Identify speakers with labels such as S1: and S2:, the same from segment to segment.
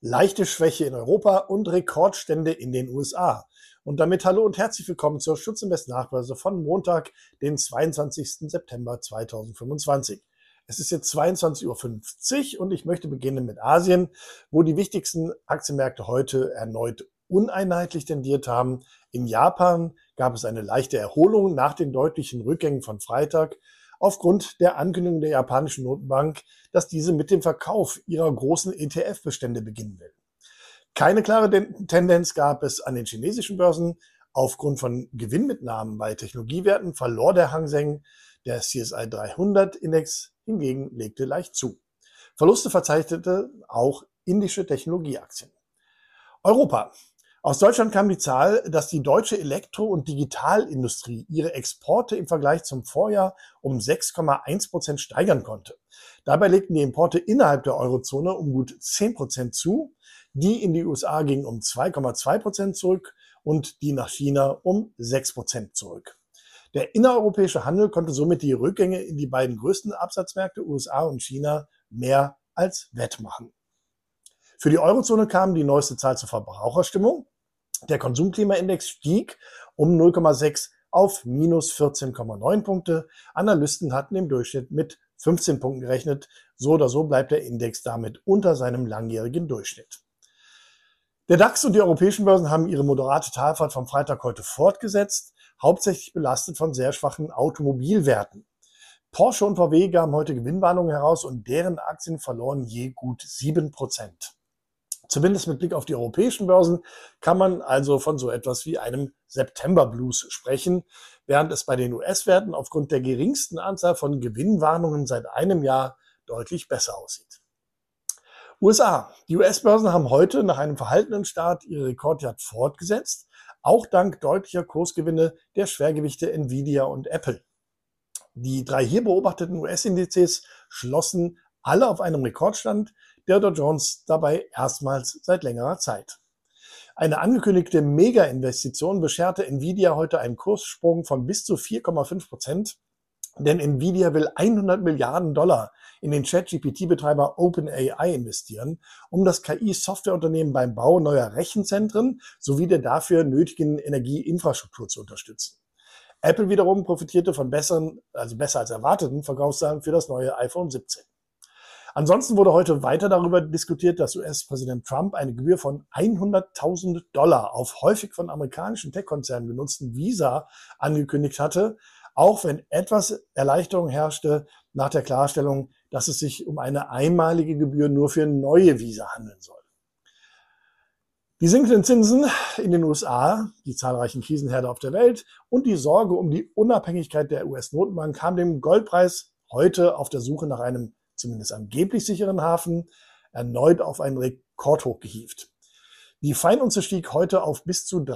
S1: Leichte Schwäche in Europa und Rekordstände in den USA. Und damit hallo und herzlich willkommen zur Schutzinvest Nachbörse von Montag, den 22. September 2025. Es ist jetzt 22:50 Uhr und ich möchte beginnen mit Asien, wo die wichtigsten Aktienmärkte heute erneut uneinheitlich tendiert haben. In Japan gab es eine leichte Erholung nach den deutlichen Rückgängen von Freitag aufgrund der Ankündigung der japanischen Notenbank, dass diese mit dem Verkauf ihrer großen ETF-Bestände beginnen will. Keine klare Tendenz gab es an den chinesischen Börsen. Aufgrund von Gewinnmitnahmen bei Technologiewerten verlor der Hang Seng. Der CSI 300 Index hingegen legte leicht zu. Verluste verzeichnete auch indische Technologieaktien. Europa. Aus Deutschland kam die Zahl, dass die deutsche Elektro- und Digitalindustrie ihre Exporte im Vergleich zum Vorjahr um 6,1% steigern konnte. Dabei legten die Importe innerhalb der Eurozone um gut 10% zu, die in die USA gingen um 2,2% zurück und die nach China um 6% zurück. Der innereuropäische Handel konnte somit die Rückgänge in die beiden größten Absatzmärkte USA und China mehr als wettmachen. Für die Eurozone kam die neueste Zahl zur Verbraucherstimmung. Der Konsumklimaindex stieg um 0,6 auf minus 14,9 Punkte. Analysten hatten im Durchschnitt mit 15 Punkten gerechnet. So oder so bleibt der Index damit unter seinem langjährigen Durchschnitt. Der DAX und die europäischen Börsen haben ihre moderate Talfahrt vom Freitag heute fortgesetzt, hauptsächlich belastet von sehr schwachen Automobilwerten. Porsche und VW gaben heute Gewinnwarnungen heraus und deren Aktien verloren je gut 7%. Zumindest mit Blick auf die europäischen Börsen kann man also von so etwas wie einem September-Blues sprechen, während es bei den US-Werten aufgrund der geringsten Anzahl von Gewinnwarnungen seit einem Jahr deutlich besser aussieht. USA. Die US-Börsen haben heute nach einem verhaltenen Start ihre Rekordjagd fortgesetzt, auch dank deutlicher Kursgewinne der Schwergewichte Nvidia und Apple. Die drei hier beobachteten US-Indizes schlossen alle auf einem Rekordstand, der Dow Jones dabei erstmals seit längerer Zeit. Eine angekündigte Mega-Investition bescherte Nvidia heute einen Kurssprung von bis zu 4,5%, denn Nvidia will $100 Milliarden in den ChatGPT-Betreiber OpenAI investieren, um das KI-Softwareunternehmen beim Bau neuer Rechenzentren sowie der dafür nötigen Energieinfrastruktur zu unterstützen. Apple wiederum profitierte von besser als erwarteten Verkaufszahlen für das neue iPhone 17. Ansonsten wurde heute weiter darüber diskutiert, dass US-Präsident Trump eine Gebühr von $100.000 auf häufig von amerikanischen Tech-Konzernen genutzten Visa angekündigt hatte, auch wenn etwas Erleichterung herrschte nach der Klarstellung, dass es sich um eine einmalige Gebühr nur für neue Visa handeln soll. Die sinkenden Zinsen in den USA, die zahlreichen Krisenherde auf der Welt und die Sorge um die Unabhängigkeit der US-Notenbank haben den Goldpreis heute auf der Suche nach einem zumindest angeblich sicheren Hafen erneut auf einen Rekordhoch gehievt. Die Feinunze stieg heute auf bis zu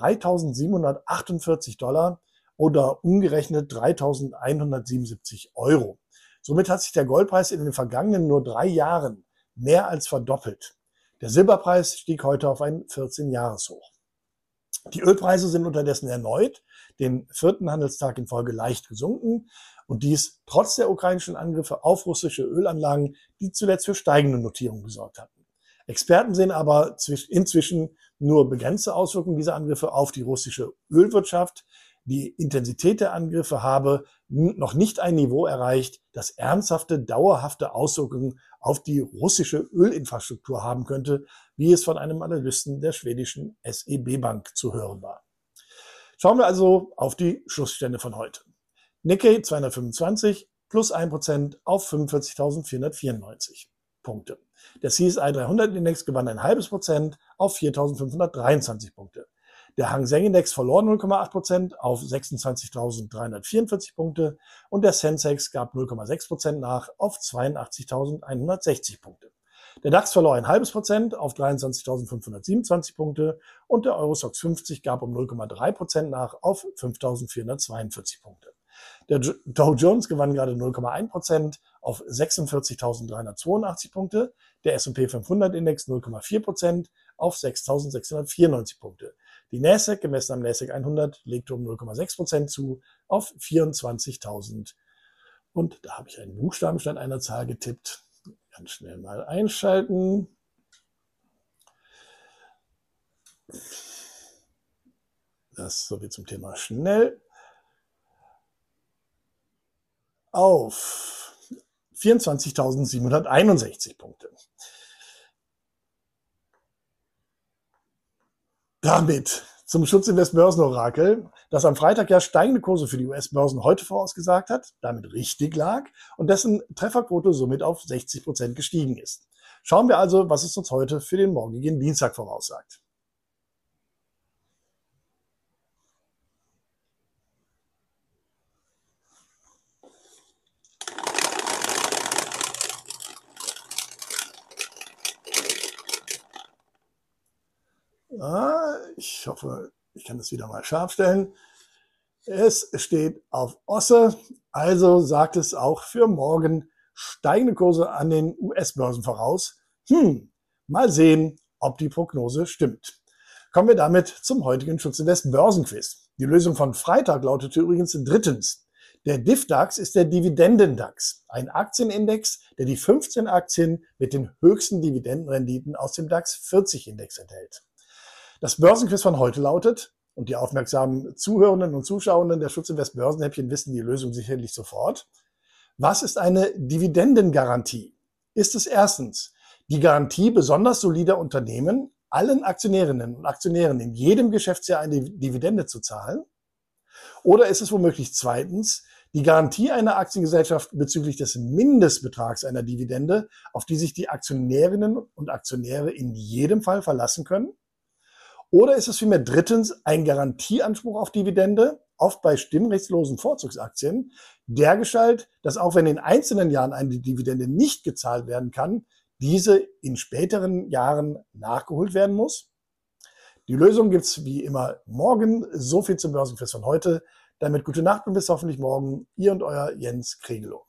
S1: $3.748 oder umgerechnet 3.177 Euro. Somit hat sich der Goldpreis in den vergangenen nur 3 Jahren mehr als verdoppelt. Der Silberpreis stieg heute auf ein 14-Jahres-Hoch. Die Ölpreise sind unterdessen erneut den 4. Handelstag in Folge leicht gesunken und dies trotz der ukrainischen Angriffe auf russische Ölanlagen, die zuletzt für steigende Notierungen gesorgt hatten. Experten sehen aber inzwischen nur begrenzte Auswirkungen dieser Angriffe auf die russische Ölwirtschaft. Die Intensität der Angriffe habe noch nicht ein Niveau erreicht, das ernsthafte, dauerhafte Auswirkungen auf die russische Ölinfrastruktur haben könnte, wie es von einem Analysten der schwedischen SEB-Bank zu hören war. Schauen wir also auf die Schlussstände von heute. Nikkei 225 plus 1% auf 45.494 Punkte. Der CSI 300 Index gewann 0,5% auf 4.523 Punkte. Der Hang Seng Index verlor 0,8% auf 26.344 Punkte und der Sensex gab 0,6% nach auf 82.160 Punkte. Der DAX verlor 0,5% auf 23.527 Punkte und der Eurostoxx 50 gab um 0,3% nach auf 5.442 Punkte. Der Dow Jones gewann gerade 0,1% auf 46.382 Punkte, der S&P 500 Index 0,4% auf 6.694 Punkte. Die Nasdaq, gemessen am Nasdaq 100, legte um 0,6% zu auf 24.000. Und da habe ich einen Buchstaben statt einer Zahl getippt. Ganz schnell mal einschalten. Das soviel zum Thema schnell. Auf 24.761 Punkte. Damit zum Schutzinvest Börsenorakel, das am Freitag ja steigende Kurse für die US-Börsen heute vorausgesagt hat, damit richtig lag und dessen Trefferquote somit auf 60% gestiegen ist. Schauen wir also, was es uns heute für den morgigen Dienstag voraussagt. Ich hoffe, ich kann das wieder mal scharf stellen. Es steht auf Osse, also sagt es auch für morgen steigende Kurse an den US-Börsen voraus. Mal sehen, ob die Prognose stimmt. Kommen wir damit zum heutigen Schutzinvest Börsenquiz. Die Lösung von Freitag lautete übrigens drittens. Der DIVDAX ist der Dividendendax, ein Aktienindex, der die 15 Aktien mit den höchsten Dividendenrenditen aus dem DAX 40 Index enthält. Das Börsenquiz von heute lautet, und die aufmerksamen Zuhörenden und Zuschauenden der Schutzinvest Börsenhäppchen wissen die Lösung sicherlich sofort. Was ist eine Dividendengarantie? Ist es erstens die Garantie besonders solider Unternehmen, allen Aktionärinnen und Aktionären in jedem Geschäftsjahr eine Dividende zu zahlen? Oder ist es womöglich zweitens die Garantie einer Aktiengesellschaft bezüglich des Mindestbetrags einer Dividende, auf die sich die Aktionärinnen und Aktionäre in jedem Fall verlassen können? Oder ist es vielmehr drittens ein Garantieanspruch auf Dividende, oft bei stimmrechtslosen Vorzugsaktien, dergestalt, dass auch wenn in einzelnen Jahren eine Dividende nicht gezahlt werden kann, diese in späteren Jahren nachgeholt werden muss? Die Lösung gibt es wie immer morgen. So viel zum Börsenquiz von heute. Damit gute Nacht und bis hoffentlich morgen. Ihr und euer Jens Kregelow.